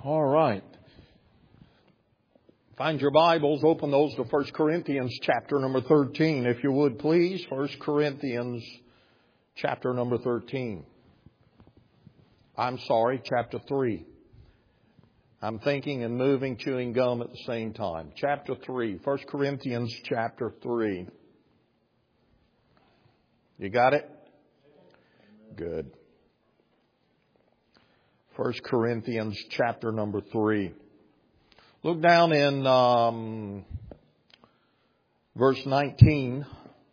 All right. Find your Bibles, open those to 1 Corinthians chapter number 13, if you would please. 1 Corinthians chapter number 13. I'm sorry, chapter 3. I'm thinking and moving, chewing gum at the same time. Chapter 3, 1 Corinthians chapter 3. You got it? Good. 1 Corinthians chapter number 3. Look down in verse 19.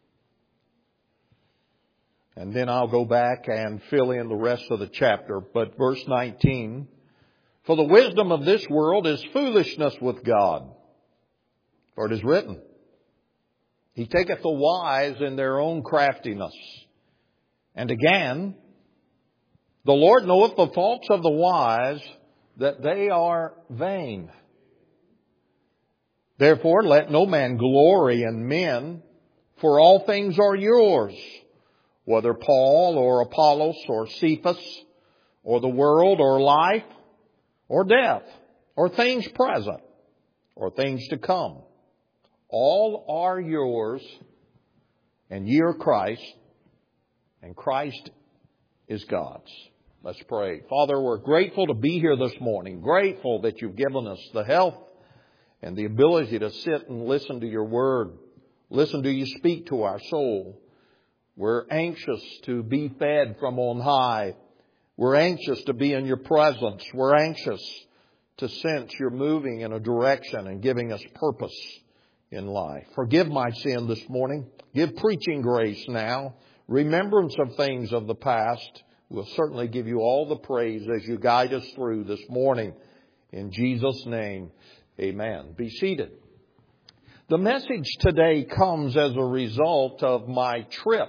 And then I'll go back and fill in the rest of the chapter. But verse 19. For the wisdom of this world is foolishness with God. For it is written, He taketh the wise in their own craftiness. And again, the Lord knoweth the faults of the wise, that they are vain. Therefore, let no man glory in men, for all things are yours, whether Paul or Apollos or Cephas, or the world or life, or death, or things present, or things to come. All are yours, and ye are Christ, and Christ is God's. Let's pray. Father, we're grateful to be here this morning. Grateful that you've given us the health and the ability to sit and listen to your word. Listen to you speak to our soul. We're anxious to be fed from on high. We're anxious to be in your presence. We're anxious to sense you're moving in a direction and giving us purpose in life. Forgive my sin this morning. Give preaching grace now. Remembrance of things of the past. We'll certainly give you all the praise as you guide us through this morning. In Jesus' name, amen. Be seated. The message today comes as a result of my trip.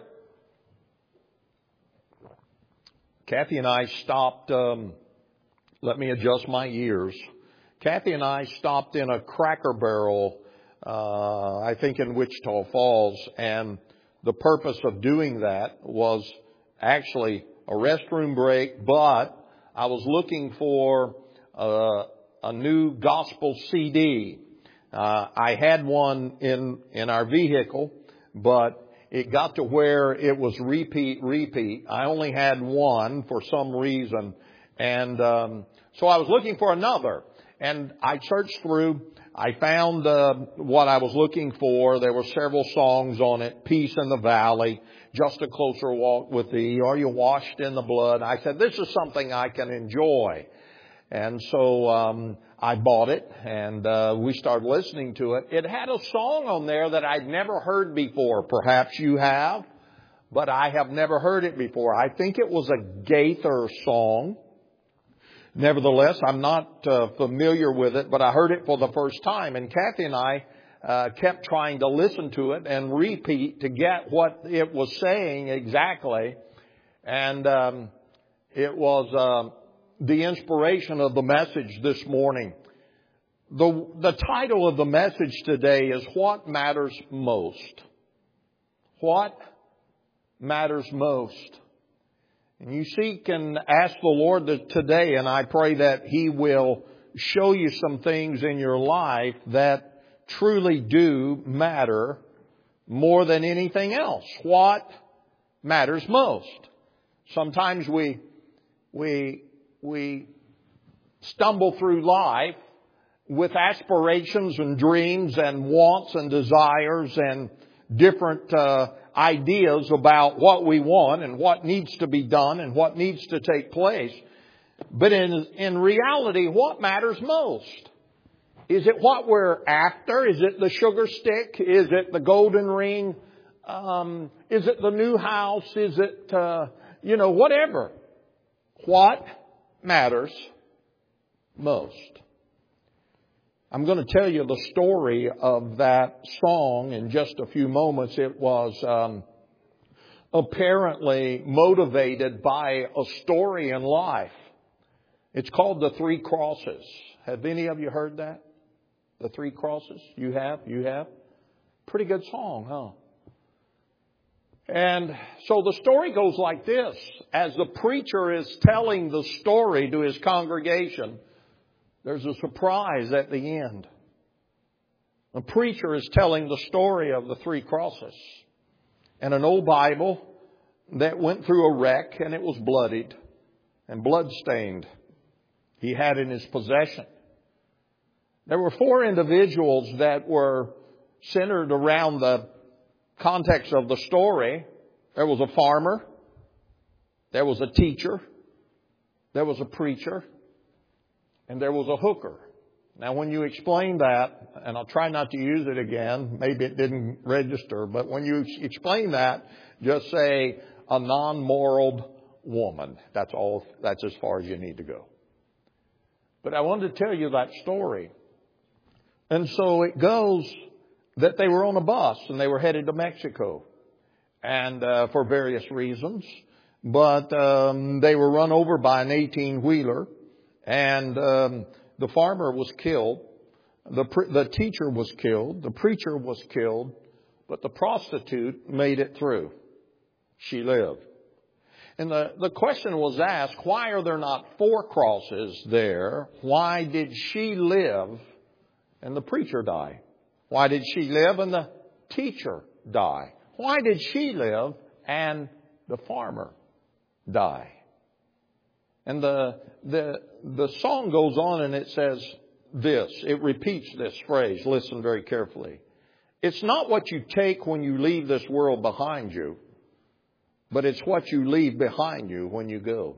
Kathy and I stopped, let me adjust my ears. Kathy and I stopped in a Cracker Barrel, I think in Wichita Falls, and the purpose of doing that was actually a restroom break, but I was looking for a new gospel CD. I had one in our vehicle, but it got to where it was repeat. I only had one for some reason. And so I was looking for another. And I searched through. I found what I was looking for. There were several songs on it. Peace in the Valley. Just a Closer Walk with Thee. Are You Washed in the Blood? I said, this is something I can enjoy. And so I bought it, and we started listening to it. It had a song on there that I'd never heard before. Perhaps you have, but I have never heard it before. I think it was a Gaither song. Nevertheless, I'm not familiar with it, but I heard it for the first time. And Kathy and I kept trying to listen to it and repeat to get what it was saying exactly. And it was the inspiration of the message this morning. The title of the message today is What Matters Most. What matters most? And you seek and ask the Lord today, and I pray that He will show you some things in your life that truly do matter more than anything else. What matters most? Sometimes we stumble through life with aspirations and dreams and wants and desires and different ideas about what we want and what needs to be done and what needs to take place. But in reality, what matters most? Is it what we're after? Is it the sugar stick? Is it the golden ring? Is it the new house? Is it, whatever? What matters most? I'm going to tell you the story of that song in just a few moments. It was apparently motivated by a story in life. It's called The Three Crosses. Have any of you heard that? The Three Crosses? You have? You have? Pretty good song, huh? And so the story goes like this. As the preacher is telling the story to his congregation, There's a surprise at the end. The preacher is telling the story of the three crosses and an old Bible that went through a wreck and it was bloodied and bloodstained. He had in his possession. There were four individuals that were centered around the context of the story. There was a farmer. There was a teacher. There was a preacher. And there was a hooker. Now, when you explain that, and I'll try not to use it again, maybe it didn't register, but when you explain that, just say a non-moral woman. That's all. That's as far as you need to go. But I wanted to tell you that story. And so it goes that they were on a bus and they were headed to Mexico, and for various reasons. But they were run over by an 18-wheeler, and the farmer was killed. The teacher was killed. The preacher was killed. But the prostitute made it through. She lived. And the question was asked, why are there not four crosses there? Why did she live and the preacher die? Why did she live and the teacher die? Why did she live and the farmer die? And the song goes on and it says this. It repeats this phrase. Listen very carefully. It's not what you take when you leave this world behind you, but it's what you leave behind you when you go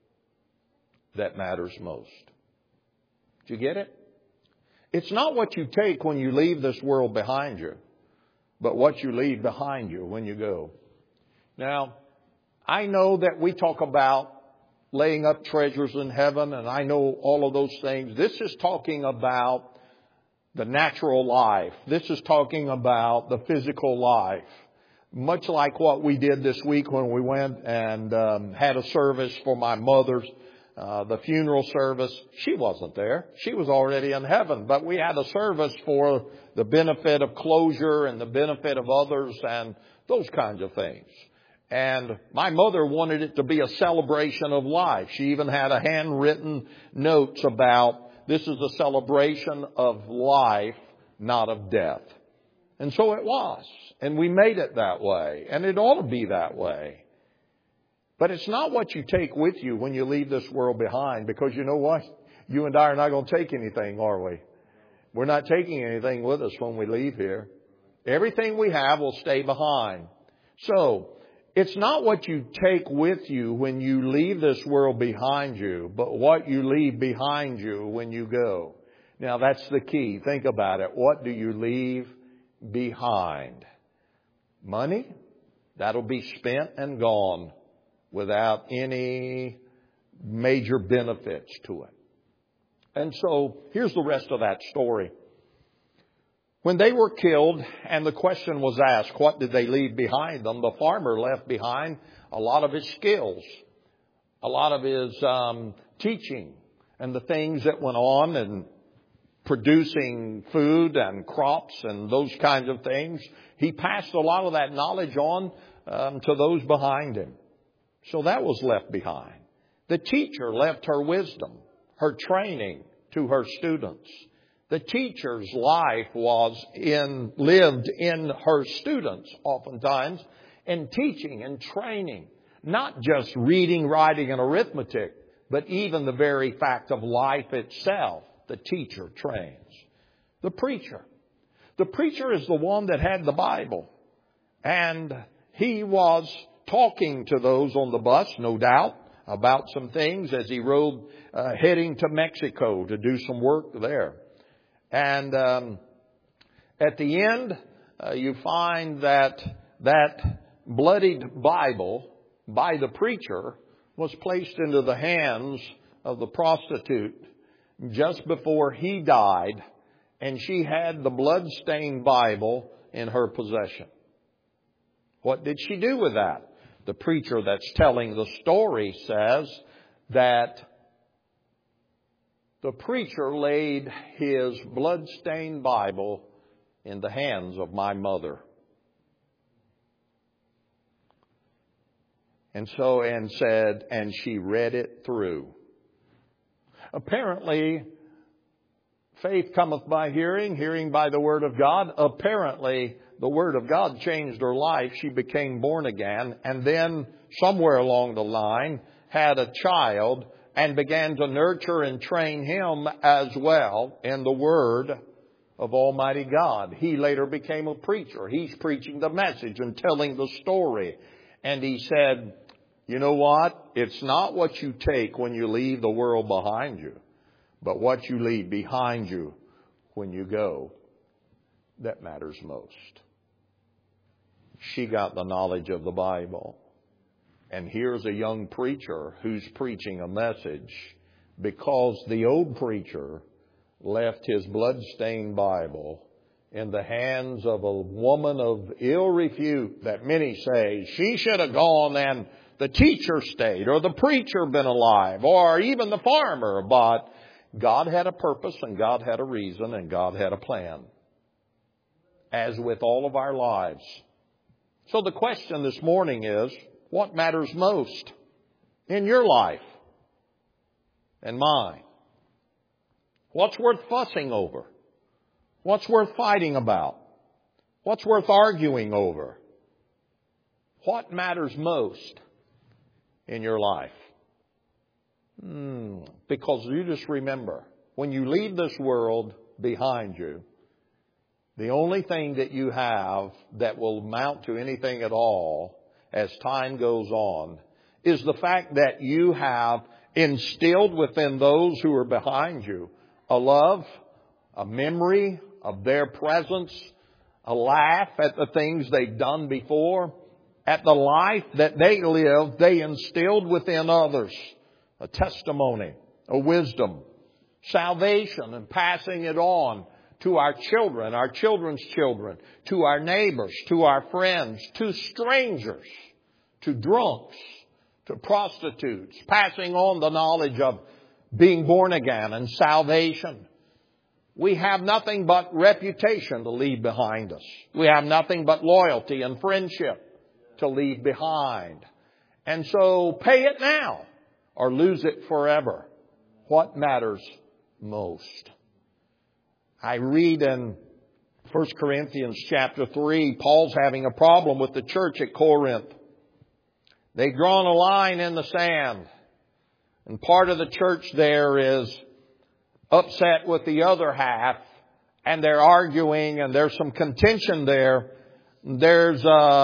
that matters most. Did you get it? It's not what you take when you leave this world behind you, but what you leave behind you when you go. Now, I know that we talk about laying up treasures in heaven, and I know all of those things. This is talking about the natural life. This is talking about the physical life. Much like what we did this week when we went and had a service for my mother's, the funeral service. She wasn't there. She was already in heaven. But we had a service for the benefit of closure and the benefit of others and those kinds of things. And my mother wanted it to be a celebration of life. She even had a handwritten notes about this is a celebration of life, not of death. And so it was. And we made it that way. And it ought to be that way. But it's not what you take with you when you leave this world behind. Because you know what? You and I are not going to take anything, are we? We're not taking anything with us when we leave here. Everything we have will stay behind. So, it's not what you take with you when you leave this world behind you, but what you leave behind you when you go. Now, that's the key. Think about it. What do you leave behind? Money? That'll be spent and gone without any major benefits to it. And so, here's the rest of that story. When they were killed and the question was asked, what did they leave behind them? The farmer left behind a lot of his skills, a lot of his teaching and the things that went on and producing food and crops and those kinds of things. He passed a lot of that knowledge on to those behind him. So that was left behind. The teacher left her wisdom, her training to her students. The teacher's life lived in her students oftentimes, in teaching and training, not just reading, writing, and arithmetic, but even the very fact of life itself, the teacher trains. The preacher is the one that had the Bible, and he was talking to those on the bus, no doubt, about some things as he rode heading to Mexico to do some work there. And at the end, you find that bloodied Bible by the preacher was placed into the hands of the prostitute just before he died, and she had the blood-stained Bible in her possession. What did she do with that? The preacher that's telling the story says that the preacher laid his blood-stained Bible in the hands of my mother. And said, and she read it through. Apparently, Faith cometh by hearing, hearing by the Word of God. Apparently, the Word of God changed her life. She became born again, and then somewhere along the line had a child and began to nurture and train him as well in the Word of Almighty God. He later became a preacher. He's preaching the message and telling the story. And he said, you know what? It's not what you take when you leave the world behind you, but what you leave behind you when you go that matters most. She got the knowledge of the Bible. And here's a young preacher who's preaching a message because the old preacher left his blood-stained Bible in the hands of a woman of ill repute that many say she should have gone and the teacher stayed, or the preacher been alive, or even the farmer. But God had a purpose, and God had a reason, and God had a plan, as with all of our lives. So the question this morning is, what matters most in your life and mine? What's worth fussing over? What's worth fighting about? What's worth arguing over? What matters most in your life? Because you just remember, when you leave this world behind you, the only thing that you have that will amount to anything at all as time goes on is the fact that you have instilled within those who are behind you a love, a memory of their presence, a laugh at the things they've done before, at the life that they lived, they instilled within others a testimony, a wisdom, salvation, and passing it on to our children, our children's children, to our neighbors, to our friends, to strangers, to drunks, to prostitutes, passing on the knowledge of being born again and salvation. We have nothing but reputation to leave behind us. We have nothing but loyalty and friendship to leave behind. And so pay it now or lose it forever. What matters most? I read in 1 Corinthians chapter 3, Paul's having a problem with the church at Corinth. They've drawn a line in the sand. And part of the church there is upset with the other half. And they're arguing, and there's some contention there. There's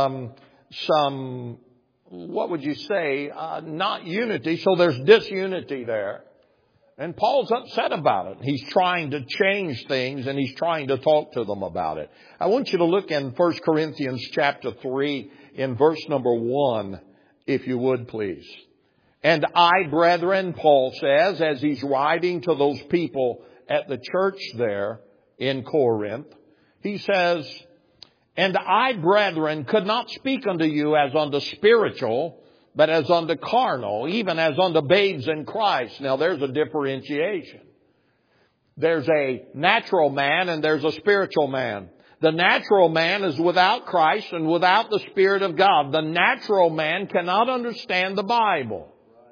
some, what would you say, not unity. So there's disunity there. And Paul's upset about it. He's trying to change things, and he's trying to talk to them about it. I want you to look in 1 Corinthians chapter 3 in verse number 1, if you would please. And I, brethren, Paul says, as he's writing to those people at the church there in Corinth, he says, and I, brethren, could not speak unto you as unto spiritual, but as unto carnal, even as unto babes in Christ. Now there's a differentiation. There's a natural man and there's a spiritual man. The natural man is without Christ and without the Spirit of God. The natural man cannot understand the Bible.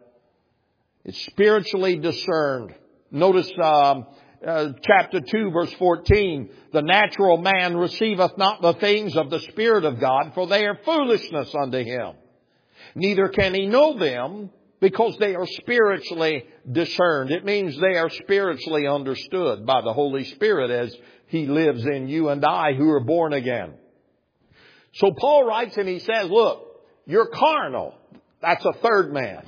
It's spiritually discerned. Notice chapter 2, verse 14. The natural man receiveth not the things of the Spirit of God, for they are foolishness unto him. Neither can he know them, because they are spiritually discerned. It means they are spiritually understood by the Holy Spirit as He lives in you and I who are born again. So Paul writes and he says, look, you're carnal. That's a third man.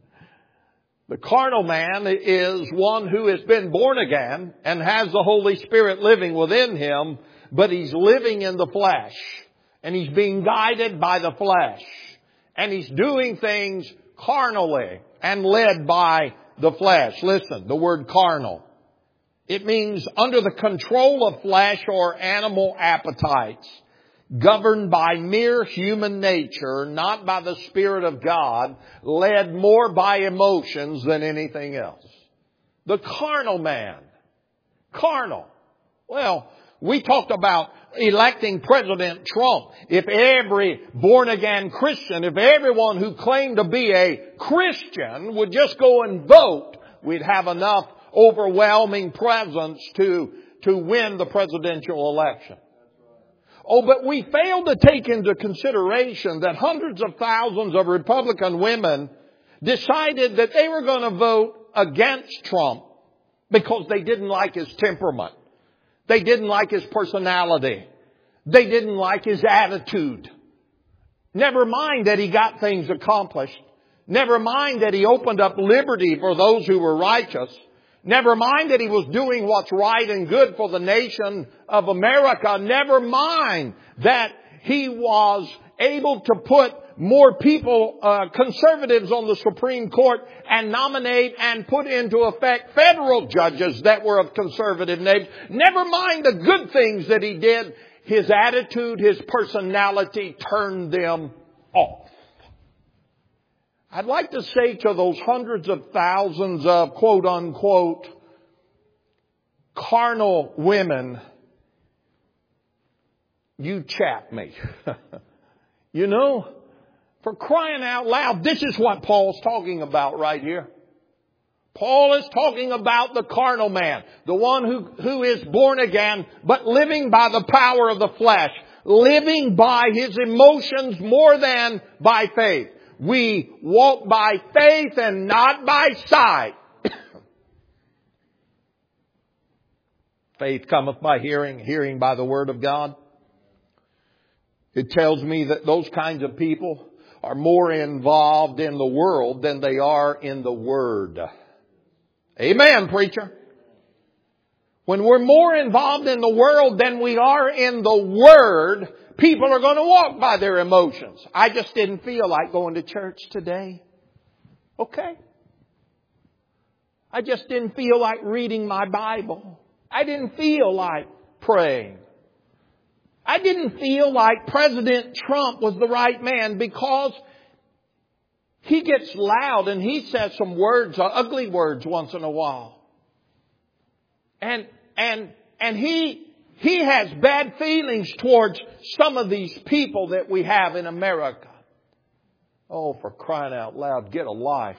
The carnal man is one who has been born again and has the Holy Spirit living within him, but he's living in the flesh. And he's being guided by the flesh. And he's doing things carnally and led by the flesh. Listen, the word carnal. It means under the control of flesh or animal appetites, governed by mere human nature, not by the Spirit of God, led more by emotions than anything else. The carnal man. Carnal. Well, we talked about electing President Trump. If every born-again Christian, if everyone who claimed to be a Christian would just go and vote, we'd have enough overwhelming presence to win the presidential election. Oh, but we failed to take into consideration that hundreds of thousands of Republican women decided that they were going to vote against Trump because they didn't like his temperament. They didn't like his personality. They didn't like his attitude. Never mind that he got things accomplished. Never mind that he opened up liberty for those who were righteous. Never mind that he was doing what's right and good for the nation of America. Never mind that he was able to put more people, conservatives on the Supreme Court and nominate and put into effect federal judges that were of conservative names. Never mind the good things that he did. His attitude, his personality turned them off. I'd like to say to those hundreds of thousands of quote unquote carnal women, you chap me. You know, for crying out loud, this is what Paul's talking about right here. Paul is talking about the carnal man, the one who is born again, but living by the power of the flesh, living by his emotions more than by faith. We walk by faith and not by sight. Faith cometh by hearing, hearing by the word of God. It tells me that those kinds of people are more involved in the world than they are in the Word. Amen, preacher. When we're more involved in the world than we are in the Word, people are going to walk by their emotions. I just didn't feel like going to church today. Okay. I just didn't feel like reading my Bible. I didn't feel like praying. I didn't feel like President Trump was the right man because he gets loud and he says some words, ugly words once in a while. And he has bad feelings towards some of these people that we have in America. Oh, for crying out loud, get a life.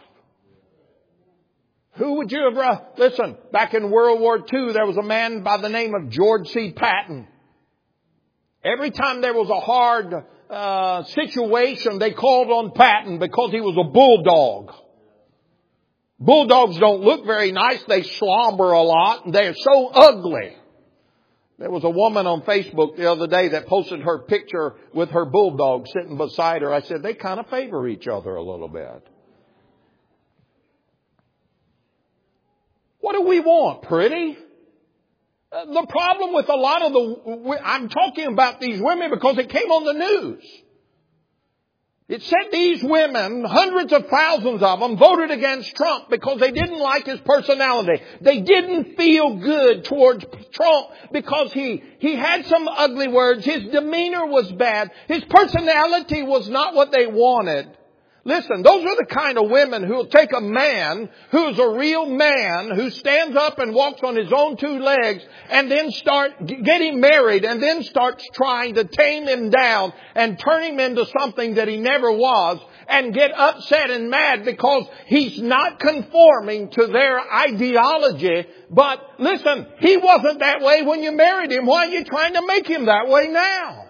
Who would you have... Listen, back in World War II, there was a man by the name of George C. Patton. Every time there was a hard situation, they called on Patton because he was a bulldog. Bulldogs don't look very nice. They slobber a lot. And they're so ugly. There was a woman on Facebook the other day that posted her picture with her bulldog sitting beside her. I said, they kind of favor each other a little bit. What do we want? Pretty? The problem with a lot of I'm talking about these women because it came on the news. It said these women, hundreds of thousands of them, voted against Trump because they didn't like his personality. They didn't feel good towards Trump because he had some ugly words. His demeanor was bad. His personality was not what they wanted. Listen, those are the kind of women who will take a man who's a real man, who stands up and walks on his own two legs, and then get him married, and then starts trying to tame him down and turn him into something that he never was, and get upset and mad because he's not conforming to their ideology. But listen, he wasn't that way when you married him. Why are you trying to make him that way now?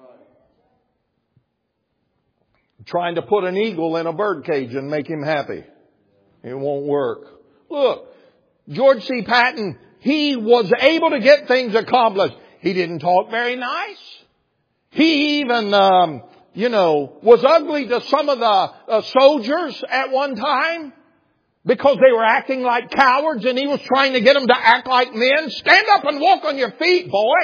Trying to put an eagle in a bird cage and make him happy. It won't work. Look, George C. Patton, he was able to get things accomplished. He didn't talk very nice. He even, was ugly to some of the soldiers at one time because they were acting like cowards, and he was trying to get them to act like men. Stand up and walk on your feet, boy.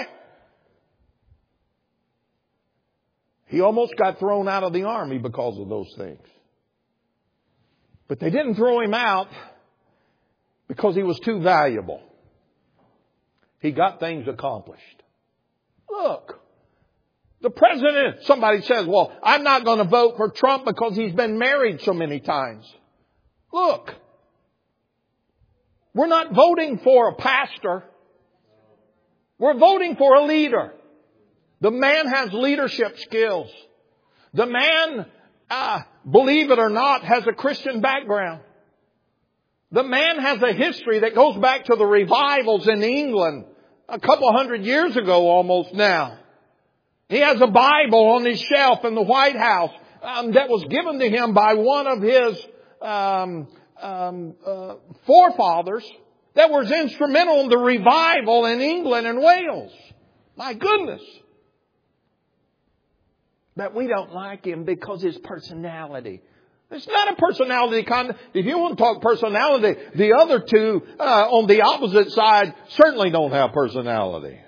He almost got thrown out of the army because of those things. But they didn't throw him out because he was too valuable. He got things accomplished. Look, the president, somebody says, well, I'm not going to vote for Trump because he's been married so many times. Look, we're not voting for a pastor. We're voting for a leader. The man has leadership skills. The man, believe it or not, has a Christian background. The man has a history that goes back to the revivals in England a couple hundred years ago almost now. He has a Bible on his shelf in the White House that was given to him by one of his forefathers that was instrumental in the revival in England and Wales. My goodness. But we don't like him because his personality. It's not a personality contest. If you want to talk personality, the other two on the opposite side certainly don't have personality.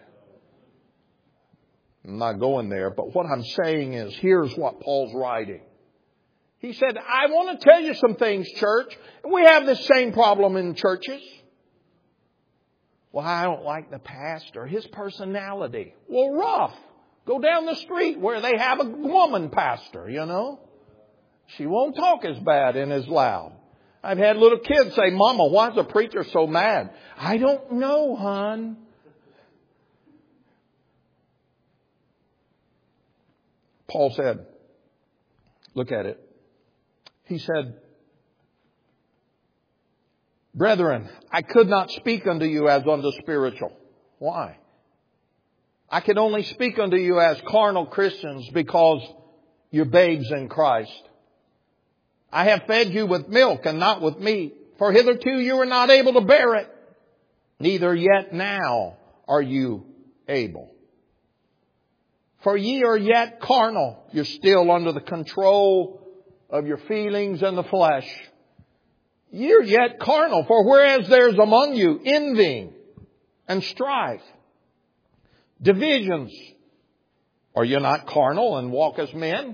I'm not going there, but what I'm saying is, here's what Paul's writing. He said, I want to tell you some things, church. We have this same problem in churches. Well, I don't like the pastor. His personality. Well, rough. Go down the street where they have a woman pastor, you know. She won't talk as bad and as loud. I've had little kids say, Mama, why is the preacher so mad? I don't know, hon. Paul said, look at it. He said, Brethren, I could not speak unto you as unto spiritual. Why? I can only speak unto you as carnal Christians because you're babes in Christ. I have fed you with milk and not with meat, for hitherto you were not able to bear it, neither yet now are you able. For ye are yet carnal. You're still under the control of your feelings and the flesh. You're yet carnal. For whereas there's among you envying and strife, divisions, are you not carnal and walk as men?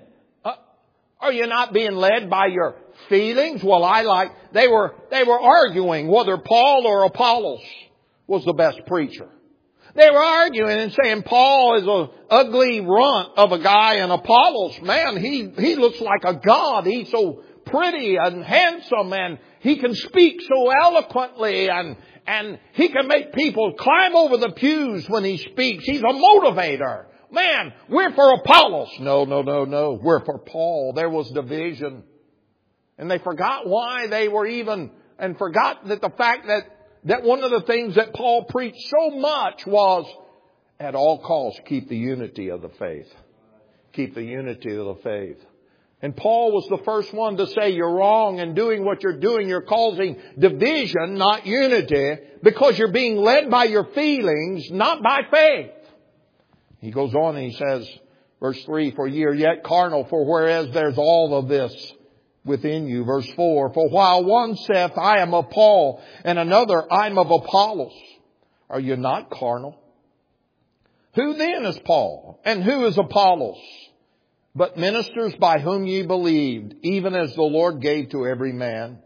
Are you not being led by your feelings? Well, they were arguing whether Paul or Apollos was the best preacher. They were arguing and saying Paul is an ugly runt of a guy, and Apollos, man, he looks like a god. He's so pretty and handsome, and he can speak so eloquently, and he can make people climb over the pews when he speaks. He's a motivator. Man, we're for Apollos. No. We're for Paul. There was division. And they forgot why they were even, and forgot that the fact that one of the things that Paul preached so much was, at all costs, keep the unity of the faith. Keep the unity of the faith. And Paul was the first one to say you're wrong in doing what you're doing. You're causing division, not unity, because you're being led by your feelings, not by faith. He goes on and he says, verse 3, for ye are yet carnal, for whereas there's all of this within you. Verse 4, for while one saith, I am of Paul, and another, I am of Apollos, are you not carnal? Who then is Paul, and who is Apollos? But ministers by whom ye believed, even as the Lord gave to every man.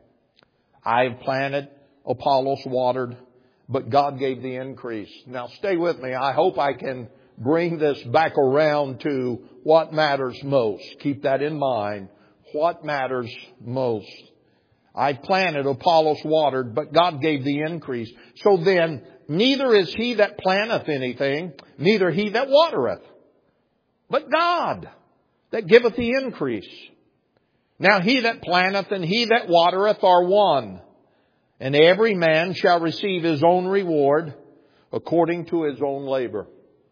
I have planted, Apollos watered, but God gave the increase. Now stay with me. I hope I can bring this back around to what matters most. Keep that in mind. What matters most? I planted, Apollos watered, but God gave the increase. So then, neither is he that planteth anything, neither he that watereth, but God that giveth the increase. Now he that planteth and he that watereth are one, and every man shall receive his own reward according to his own labor.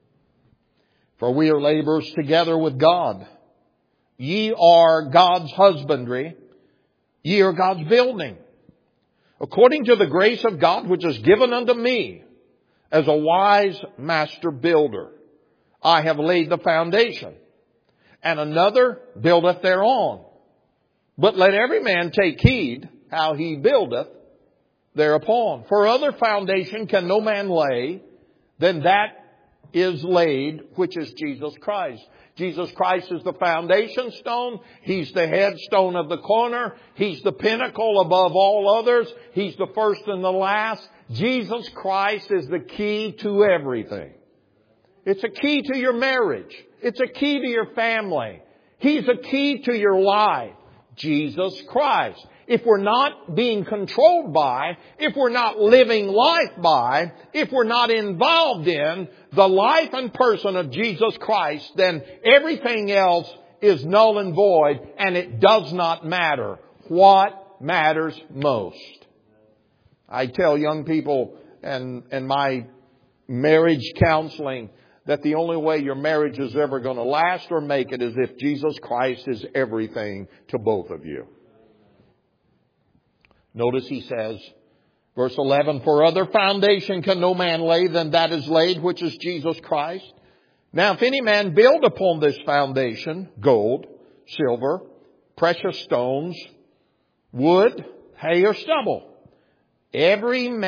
For we are laborers together with God. Ye are God's husbandry. Ye are God's building. According to the grace of God which is given unto me, as a wise master builder, I have laid the foundation, and another buildeth thereon. But let every man take heed how he buildeth thereupon. For other foundation can no man lay than that is laid, which is Jesus Christ. Jesus Christ is the foundation stone. He's the headstone of the corner. He's the pinnacle above all others. He's the first and the last. Jesus Christ is the key to everything. It's a key to your marriage. It's a key to your family. He's a key to your life. Jesus Christ. If we're not being controlled by, if we're not living life by, if we're not involved in the life and person of Jesus Christ, then everything else is null and void, and it does not matter. What matters most? I tell young people and my marriage counseling that the only way your marriage is ever going to last or make it is if Jesus Christ is everything to both of you. Notice he says, verse 11, for other foundation can no man lay than that is laid, which is Jesus Christ. Now if any man build upon this foundation, gold, silver, precious stones, wood, hay, or stubble, every man